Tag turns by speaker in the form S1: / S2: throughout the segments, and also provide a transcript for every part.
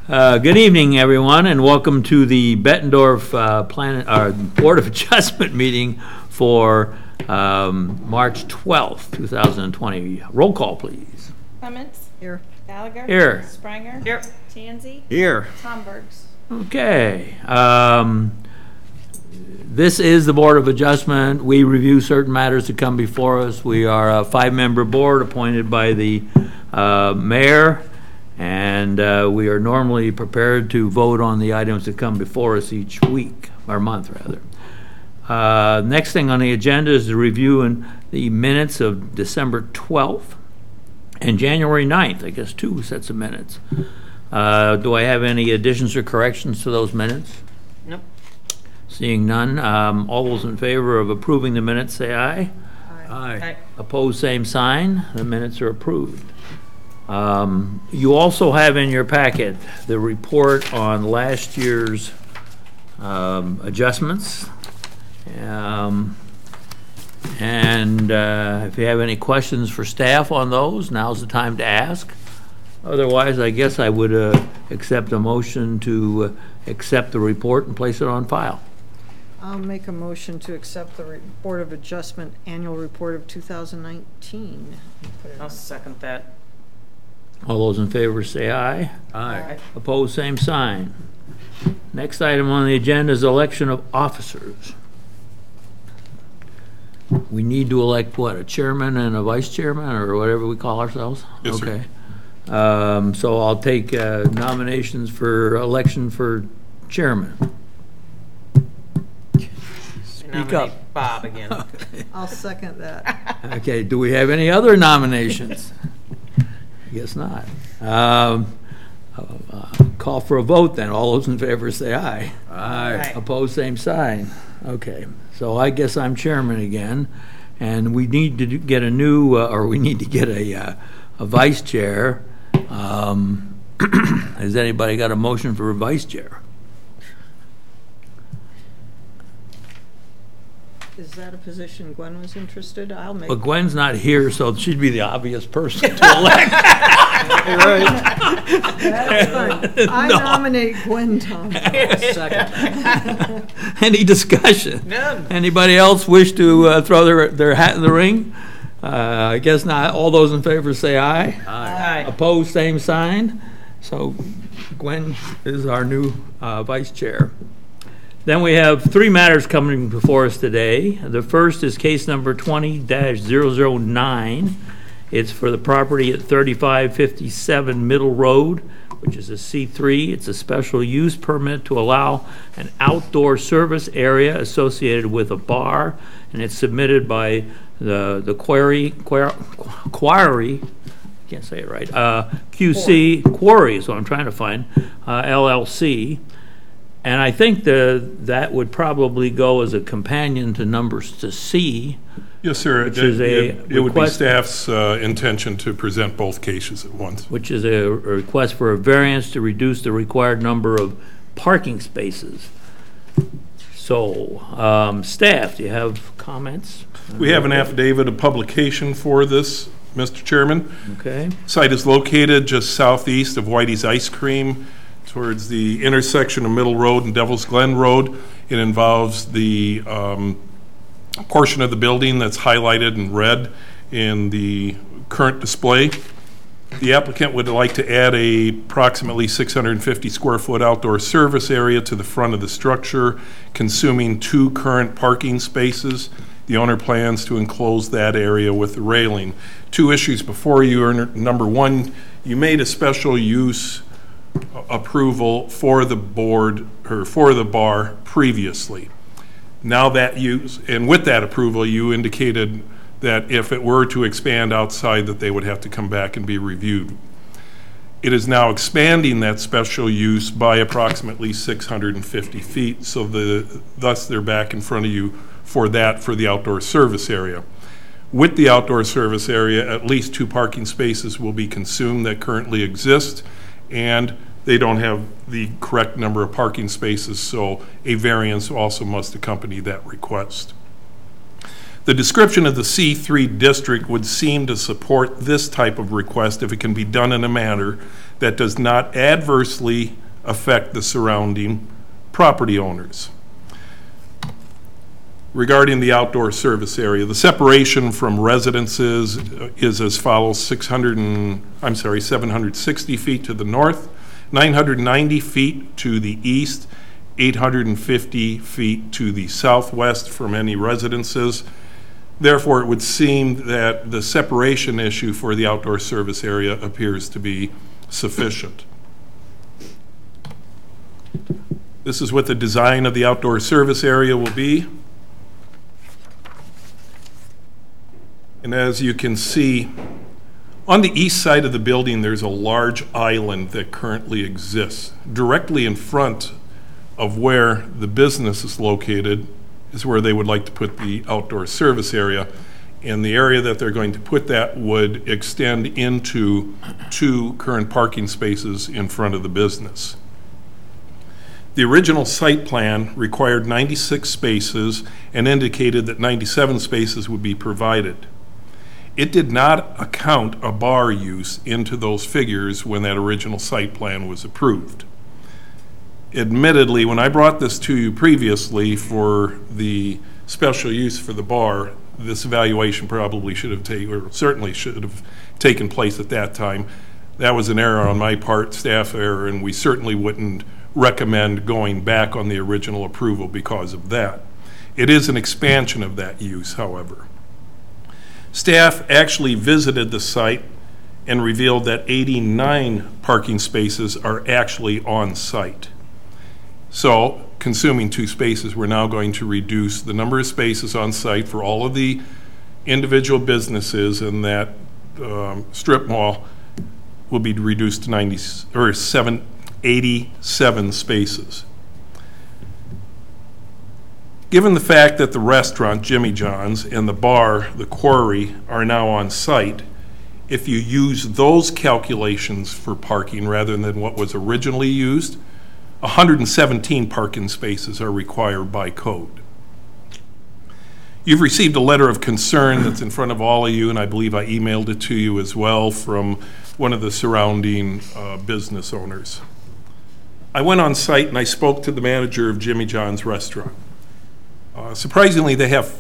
S1: Good evening, everyone, and welcome to the Bettendorf Board of Adjustment meeting for March 12th, 2020. Roll call, please.
S2: Clements.
S3: Here.
S2: Gallagher.
S1: Here.
S2: Spranger.
S3: Here.
S2: Tansey.
S4: Here.
S2: Tombergs.
S1: Okay. This is the Board of Adjustment. We review certain matters that come before us. We are a 5-member board appointed by the mayor, and we are normally prepared to vote on the items that come before us each week, or month rather. Next thing on the agenda is the review in the minutes of December 12th and January 9th, I guess 2 sets of minutes. Do I have any additions or corrections to those minutes?
S3: Nope.
S1: Seeing none, all those in favor of approving the minutes say aye.
S4: Aye.
S1: Opposed, same sign. The minutes are approved. You also have in your packet the report on last year's adjustments. If you have any questions for staff on those, now's the time to ask. Otherwise, I guess I would accept a motion to accept the report and place it on file.
S3: I'll make a motion to accept the Board of Adjustment annual report of 2019.
S5: I'll second that.
S1: All those in favor say aye.
S4: Aye.
S1: Opposed, same sign. Next item on the agenda is election of officers. We need to elect, what, a chairman and a vice chairman, or whatever we call ourselves?
S6: Yes, sir.
S1: Okay. So I'll take nominations for election for chairman.
S5: Nominate
S1: up.
S5: Bob again.
S3: I'll second that.
S1: Okay, do we have any other nominations? I guess not. Call for a vote then. All those in favor say aye.
S4: Aye.
S1: Opposed, same sign. Okay, so I guess I'm chairman again, and we need to get a new, or we need to get a vice chair. Has anybody got a motion for a vice chair?
S3: Is that a position Gwen was interested? I'll make.
S1: But Gwen's not here, so she'd be the obvious person to elect.
S3: That's fine. I nominate Gwen Tom.
S4: Second.
S1: Any discussion?
S5: None.
S1: Anybody else wish to throw their hat in the ring? I guess not. All those in favor say aye.
S5: Aye.
S1: Opposed, same sign. So Gwen is our new vice chair. Then we have 3 matters coming before us today. The first is case number 20-009. It's for the property at 3557 Middle Road, which is a C3. It's a special use permit to allow an outdoor service area associated with a bar, and it's submitted by the Quarry, can't say it right, QC, Quarry is what I'm trying to find, LLC. And I think that would probably go as a companion to numbers to C.
S6: Yes, sir.
S1: Which is
S6: It would be staff's intention to present both cases at once.
S1: Which is a request for a variance to reduce the required number of parking spaces. So, staff, do you have comments?
S6: We have an affidavit of publication for this, Mr. Chairman.
S1: Okay.
S6: Site is located just southeast of Whitey's Ice Cream, towards the intersection of Middle Road and Devil's Glen Road. It involves the portion of the building that's highlighted in red in the current display. The applicant would like to add a approximately 650 square foot outdoor service area to the front of the structure, consuming 2 current parking spaces. The owner plans to enclose that area with the railing. 2 issues before you are, number 1, you made a special use approval for the board or for the bar previously. Now that and with that approval, you indicated that if it were to expand outside, that they would have to come back and be reviewed. It is now expanding that special use by approximately 650 feet, so thus they're back in front of you for the outdoor service area. With the outdoor service area, at least 2 parking spaces will be consumed that currently exist, and they don't have the correct number of parking spaces, so a variance also must accompany that request. The description of the C3 district would seem to support this type of request if it can be done in a manner that does not adversely affect the surrounding property owners. Regarding the outdoor service area, the separation from residences is as follows: 760 feet to the north, 990 feet to the east, 850 feet to the southwest from any residences. Therefore, it would seem that the separation issue for the outdoor service area appears to be sufficient. This is what the design of the outdoor service area will be. And as you can see, on the east side of the building, there's a large island that currently exists. Directly in front of where the business is located is where they would like to put the outdoor service area. And the area that they're going to put that would extend into 2 current parking spaces in front of the business. The original site plan required 96 spaces and indicated that 97 spaces would be provided. It did not account a bar use into those figures when that original site plan was approved. Admittedly, when I brought this to you previously for the special use for the bar, this evaluation probably should have taken, or certainly should have taken place at that time. That was an error on my part, staff error, and we certainly wouldn't recommend going back on the original approval because of that. It is an expansion of that use, however. Staff actually visited the site and revealed that 89 parking spaces are actually on site. So, consuming 2 spaces, we're now going to reduce the number of spaces on site for all of the individual businesses in that strip mall will be reduced to 87 spaces. Given the fact that the restaurant, Jimmy John's, and the bar, the Quarry, are now on site, if you use those calculations for parking rather than what was originally used, 117 parking spaces are required by code. You've received a letter of concern that's in front of all of you, and I believe I emailed it to you as well from one of the surrounding business owners. I went on site and I spoke to the manager of Jimmy John's restaurant. Surprisingly, they have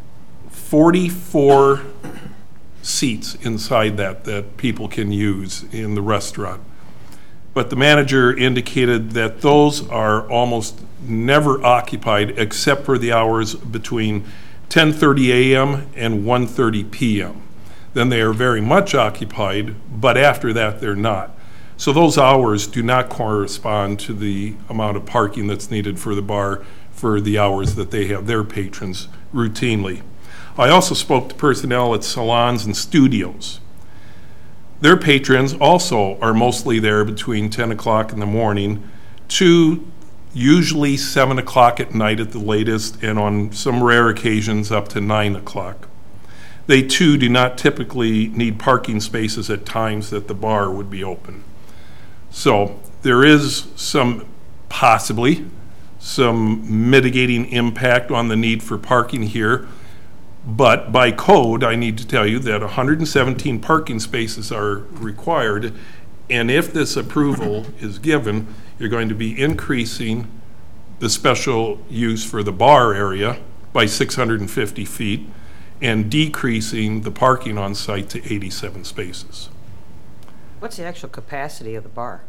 S6: 44 seats inside that people can use in the restaurant. But the manager indicated that those are almost never occupied except for the hours between 10:30 a.m. and 1:30 p.m. Then they are very much occupied, but after that they're not. So those hours do not correspond to the amount of parking that's needed for the bar for the hours that they have their patrons routinely. I also spoke to personnel at salons and studios. Their patrons also are mostly there between 10 o'clock in the morning to usually 7 o'clock at night at the latest, and on some rare occasions up to 9 o'clock. They too do not typically need parking spaces at times that the bar would be open. So there is possibly some mitigating impact on the need for parking here, but by code, I need to tell you that 117 parking spaces are required, and if this approval is given, you're going to be increasing the special use for the bar area by 650 feet and decreasing the parking on site to 87 spaces.
S5: What's the actual capacity of the bar?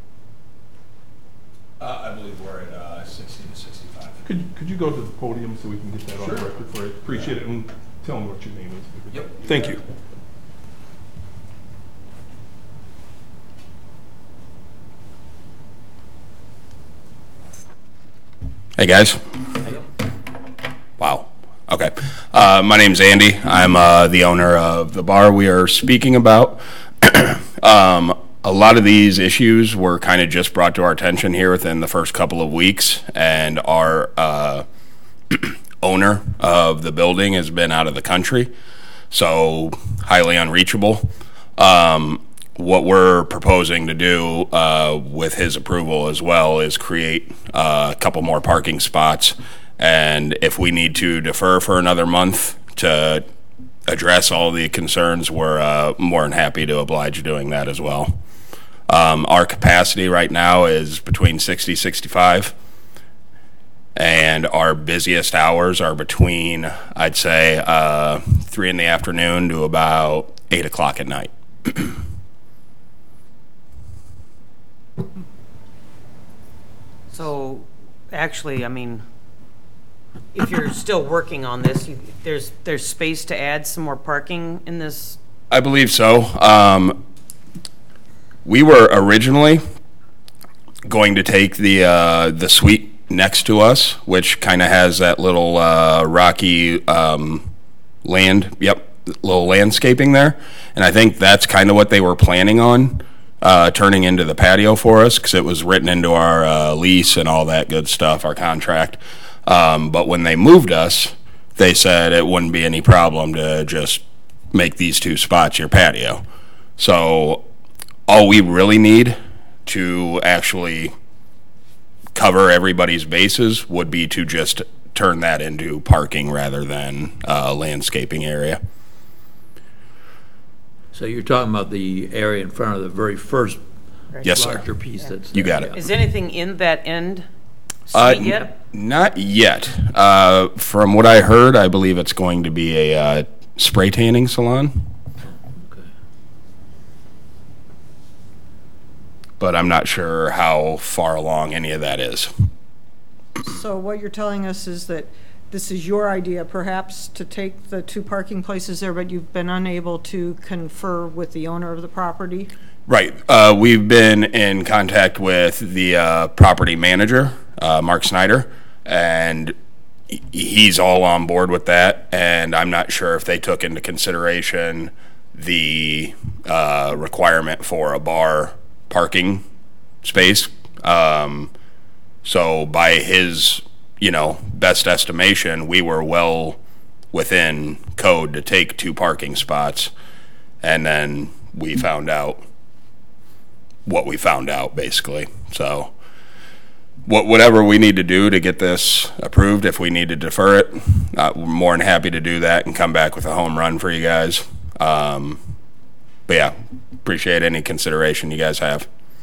S2: I believe we're at 60 to 65.
S6: Could you go to the podium so we can get that on the record for it? Appreciate it, and tell them what your name is.
S2: Yep.
S6: Thank you.
S2: Hey, guys. Wow. Okay. My name's Andy. I'm the owner of the bar we are speaking about. A lot of these issues were kind of just brought to our attention here within the first couple of weeks, and our owner of the building has been out of the country, so highly unreachable. What we're proposing to do with his approval as well is create a couple more parking spots, and if we need to defer for another month to address all the concerns, we're more than happy to oblige doing that as well. Our capacity right now is between 60, 65, and our busiest hours are between, I'd say, 3 in the afternoon to about 8 o'clock at night.
S5: So, actually, I mean, if you're still working on this, there's space to add some more parking in this?
S2: I believe so. We were originally going to take the suite next to us, which kind of has that little rocky little landscaping there, and I think that's kind of what they were planning on turning into the patio for us, because it was written into our lease and all that good stuff, our contract. But when they moved us, they said it wouldn't be any problem to just make these 2 spots your patio. So all we really need to actually cover everybody's bases would be to just turn that into parking rather than a landscaping area.
S1: So you're talking about the area in front of the very first
S2: Yes, sir.
S1: larger piece that's.
S2: You got
S1: there,
S2: it.
S1: yeah.
S5: Is anything in that end suite yet?
S2: Not yet. From what I heard, I believe it's going to be a spray tanning salon.
S1: Okay.
S2: But I'm not sure how far along any of that is.
S3: So what you're telling us is that this is your idea perhaps to take the 2 parking places there, but you've been unable to confer with the owner of the property?
S2: Right. We've been in contact with the property manager, Mark Snyder, and he's all on board with that. And I'm not sure if they took into consideration the requirement for a bar parking space. So by his, best estimation, we were well within code to take 2 parking spots. And then we found out what we found out, basically. So whatever we need to do to get this approved, if we need to defer it, we're more than happy to do that and come back with a home run for you guys. But yeah, appreciate any consideration you guys have.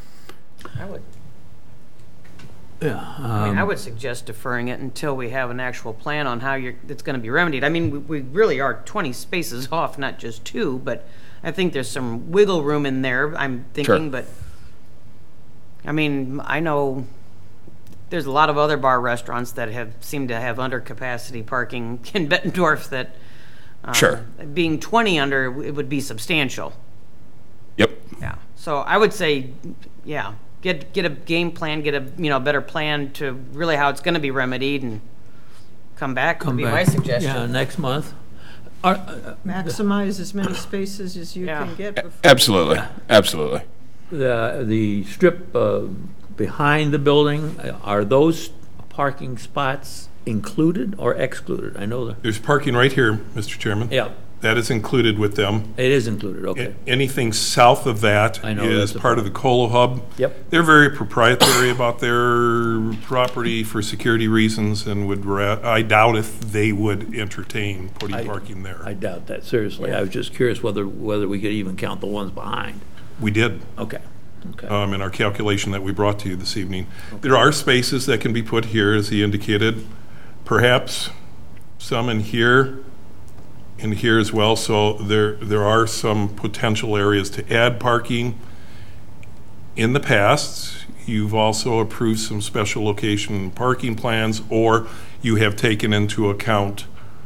S5: I would suggest deferring it until we have an actual plan on how it's going to be remedied. I mean, we really are 20 spaces off, not just 2, but I think there's some wiggle room in there, I'm thinking.
S2: Sure.
S5: But, I mean, I know there's a lot of other bar restaurants that seem to have under-capacity parking in Bettendorf that,
S2: Sure.
S5: being 20 under, it would be substantial.
S2: Yep.
S5: Yeah. So I would say, yeah, get a game plan, get a better plan to really how it's going to be remedied, and come back. Would be my suggestion.
S1: Yeah, next month.
S3: Maximize as many spaces as you
S5: Yeah.
S3: can get before.
S2: Absolutely. Absolutely.
S1: The strip behind the building, are those parking spots included or excluded? I know
S6: There's parking right here, Mr. Chairman.
S1: yeah,
S6: That is included with them.
S1: it is included, okay.
S6: Anything south of that
S1: I know
S6: is
S1: that's a
S6: part of the Colo Hub.
S1: Yep.
S6: They're very proprietary about their property for security reasons, and I doubt if they would entertain putting parking there.
S1: I doubt that, seriously. I was just curious whether we could even count the ones behind.
S6: We did,
S1: Okay, okay.
S6: in our calculation that we brought to you this evening. There are spaces that can be put here, as he indicated, perhaps some in here as well. So there are some potential areas to add parking. In the past, you've also approved some special location parking plans, or you have taken into account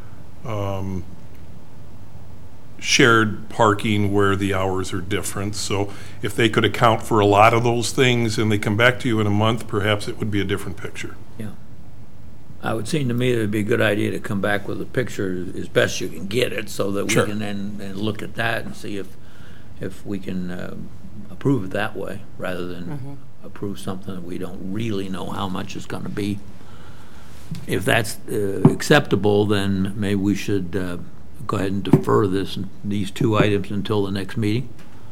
S6: shared parking where the hours are different. So if they could account for a lot of those things and they come back to you in a month, perhaps it would be a different picture.
S1: Yeah. It would seem to me that it'd be a good idea to come back with a picture as best you can get it, so that we
S2: Sure.
S1: can then look at that and see if we can approve it that way, rather than approve something that we don't really know how much it's going to be. If that's acceptable, then maybe we should go ahead and defer these 2 items until the next meeting.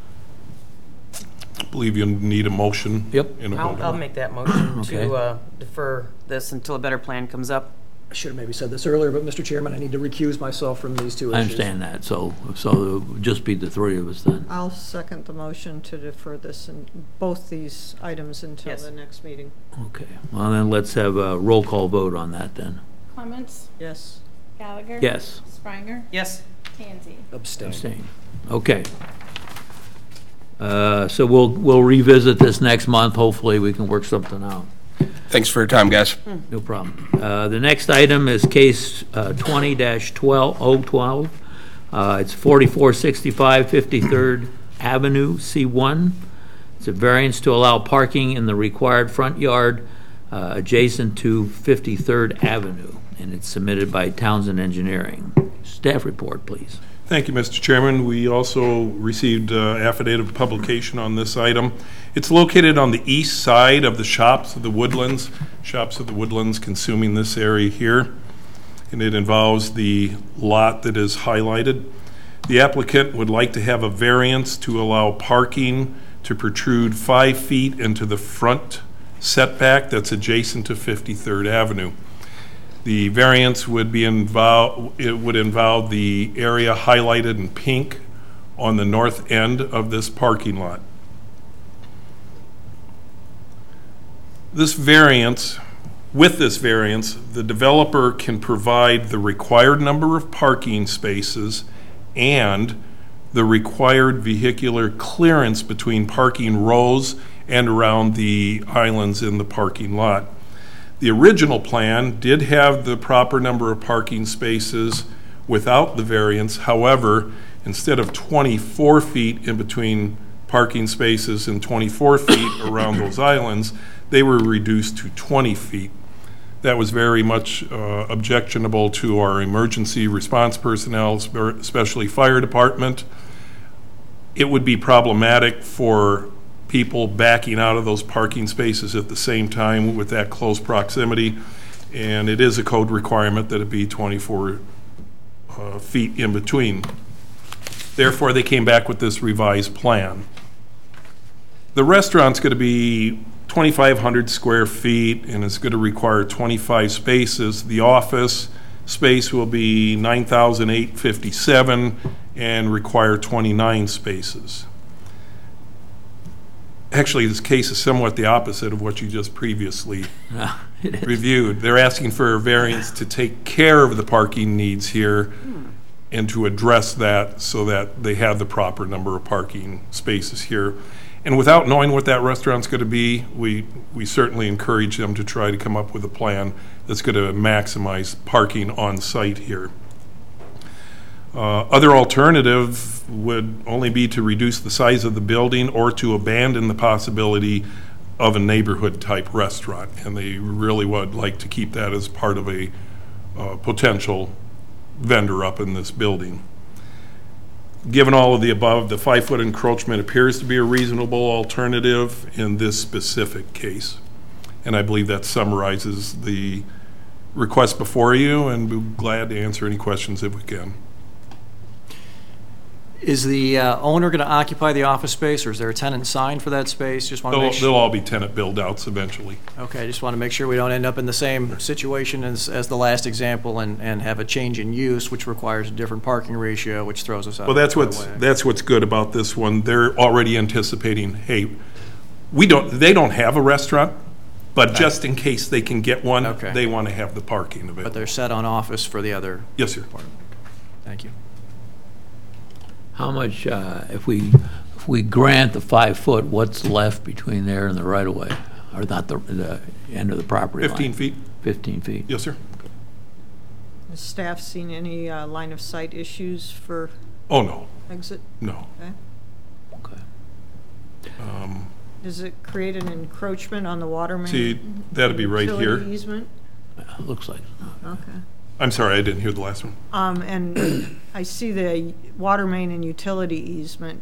S6: I believe you need a motion.
S1: Yep.
S6: And a
S5: I'll
S6: vote.
S5: make that motion
S1: Okay.
S5: to defer this until a better plan comes up.
S7: I should have maybe said this earlier, but Mr. Chairman, I need to recuse myself from these two
S1: I
S7: issues.
S1: understand that, so it'll just be the three of us then.
S3: I'll second the motion to defer this and both these items until
S5: Yes.
S3: the next meeting.
S1: Okay, well then let's have a roll call vote on that then.
S8: Clements,
S3: Yes.
S8: Gallagher.
S1: Yes.
S8: Springer,
S5: Yes.
S8: Tansey.
S7: Abstain.
S1: Abstain. Okay. So we'll revisit this next month. Hopefully, we can work something out.
S2: Thanks for your time, guys.
S1: No problem. The next item is case 20-012. It's 4465 53rd Avenue, C1. It's a variance to allow parking in the required front yard adjacent to 53rd Avenue, and it's submitted by Townsend Engineering. Staff report, please.
S6: Thank you, Mr. Chairman. We also received affidavit of publication on this item. It's located on the east side of the Shops of the Woodlands. Shops of the Woodlands consuming this area here, and it involves the lot that is highlighted. The applicant would like to have a variance to allow parking to protrude 5 feet into the front setback that's adjacent to 53rd Avenue. The variance would involve the area highlighted in pink on the north end of this parking lot. With this variance, the developer can provide the required number of parking spaces and the required vehicular clearance between parking rows and around the islands in the parking lot. The original plan did have the proper number of parking spaces without the variance. However, instead of 24 feet in between parking spaces and 24 feet around those islands, they were reduced to 20 feet. That was very much objectionable to our emergency response personnel, especially fire department. It would be problematic for people backing out of those parking spaces at the same time with that close proximity, and it is a code requirement that it be 24 feet in between. Therefore, they came back with this revised plan. The restaurant's going to be 2,500 square feet, and it's going to require 25 spaces. The office space will be 9,857 and require 29 spaces. Actually, this case is somewhat the opposite of what you just previously reviewed. They're asking for a variance to take care of the parking needs here and to address that so that they have the proper number of parking spaces here. And without knowing what that restaurant's going to be, we certainly encourage them to try to come up with a plan that's going to maximize parking on site here. Other alternative would only be to reduce the size of the building or to abandon the possibility of a neighborhood type restaurant. And they really would like to keep that as part of a potential vendor up in this building. Given all of the above, the 5-foot encroachment appears to be a reasonable alternative in this specific case. And I believe that summarizes the request before you, and we're glad to answer any questions if we can.
S7: Is the owner going to occupy the office space, or is there a tenant signed for that space? Just want to make
S6: They'll
S7: sure.
S6: all be tenant build-outs eventually.
S7: Okay, just want to make sure we don't end up in the same situation as the last example and have a change in use, which requires a different parking ratio, which throws us out.
S6: Well, that's what's good about this one. They're already anticipating, hey, they don't have a restaurant, but just in case they can get one,
S7: Okay.
S6: they want to have the parking available.
S7: But they're set on office for the other.
S6: Yes, sir.
S7: Thank you.
S1: How much, if we grant the 5-foot, what's left between there and the right-of-way? Or not the end of the property line?
S6: 15 feet?
S1: 15 feet.
S6: Yes, sir.
S3: Has staff seen any line of sight issues for
S6: Oh, no,
S3: exit?
S6: no.
S3: Okay.
S1: Okay.
S3: Does it create an encroachment on the water main?
S6: See, that'd be right here.
S3: Utility easement?
S1: Looks like,
S3: Okay.
S6: I'm sorry, I didn't hear the last one.
S3: And I see the water main and utility easement.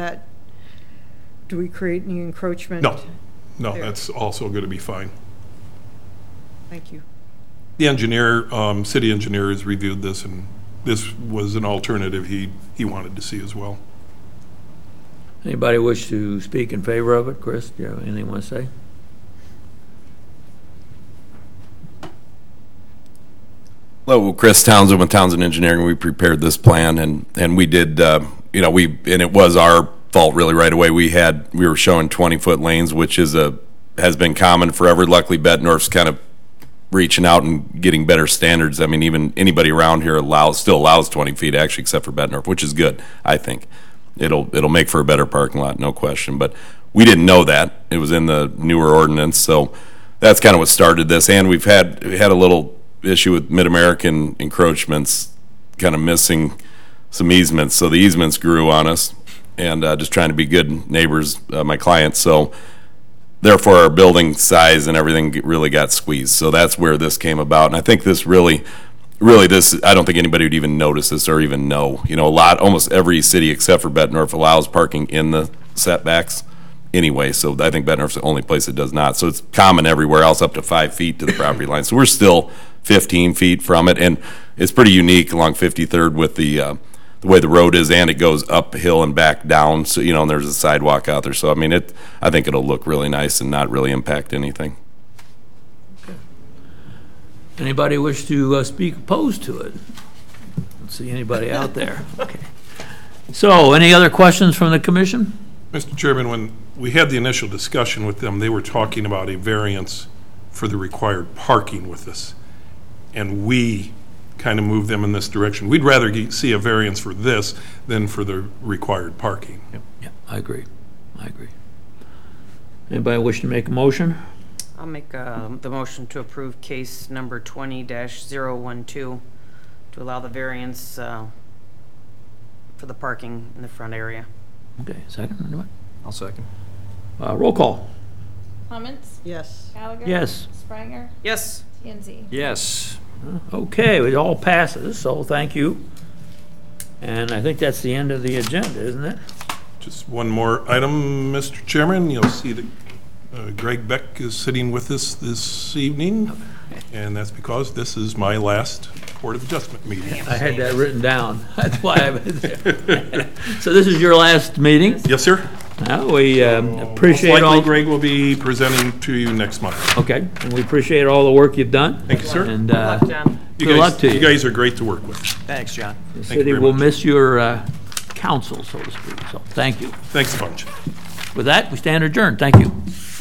S3: Do we create any encroachment?
S6: No,
S3: There.
S6: that's also going to be fine.
S3: Thank you.
S6: The engineer, city engineer has reviewed this, and this was an alternative he wanted to see as well.
S1: anybody wish to speak in favor of it? Chris, do you have anything you want to say?
S8: Hello, Chris Townsend with Townsend Engineering. We prepared this plan, and we did, and it was our fault really right away. We were showing 20-foot lanes, which has been common forever. Luckily, Bettendorf's kind of reaching out and getting better standards. I mean, even anybody around here still allows 20 feet, actually, except for Bettendorf, which is good, I think. It'll make for a better parking lot, no question. But we didn't know that. It was in the newer ordinance, so that's kind of what started this. And we had a little issue with Mid-American encroachments, kind of missing some easements. So the easements grew on us, and just trying to be good neighbors, my clients. So therefore, our building size and everything really got squeezed. So that's where this came about. And I think this really this, I don't think anybody would even notice this or even know. Almost every city except for Bettendorf allows parking in the setbacks anyway. So I think Bettendorf's the only place that does not. So it's common everywhere else up to 5 feet to the property line. So we're still 15 feet from it. And it's pretty unique along 53rd with the way the road is, and it goes uphill and back down. So, and there's a sidewalk out there. So, I mean, I think it'll look really nice and not really impact anything.
S1: Anybody wish to speak opposed to it? Don't see anybody out there. Okay. So, any other questions from the commission?
S6: Mr. Chairman, when we had the initial discussion with them, they were talking about a variance for the required parking with this. And we kind of moved them in this direction. We'd rather see a variance for this than for the required parking.
S1: Yeah, I agree. Anybody wish to make a motion?
S5: I'll make the motion to approve case number 20-012 to allow the variance for the parking in the front area.
S1: Okay, second, anyone?
S7: I'll second.
S1: Roll call.
S9: Clements?
S3: Yes.
S9: Gallagher?
S1: Yes.
S9: Spranger?
S5: Yes.
S9: TNZ?
S7: Yes.
S1: Okay, it all passes, so thank you. And I think that's the end of the agenda, isn't it?
S6: Just one more item, Mr. Chairman. You'll see that Greg Beck is sitting with us this evening, and that's because this is my last Board of Adjustment meeting.
S1: I had that written down. That's why I was there. So this is your last meeting?
S6: Yes, sir.
S1: Well, we appreciate
S6: Most likely
S1: all.
S6: Greg will be presenting to you next month.
S1: Okay, and we appreciate all the work you've done.
S6: Thank you, sir.
S1: And
S5: Good luck, John.
S1: good luck to you.
S6: You guys are great to work with.
S7: Thanks, John.
S1: The
S6: you
S1: city
S6: very
S1: will
S6: much.
S1: miss your counsel, so to speak. So thank you.
S6: Thanks a bunch.
S1: With that, we stand adjourned. Thank you.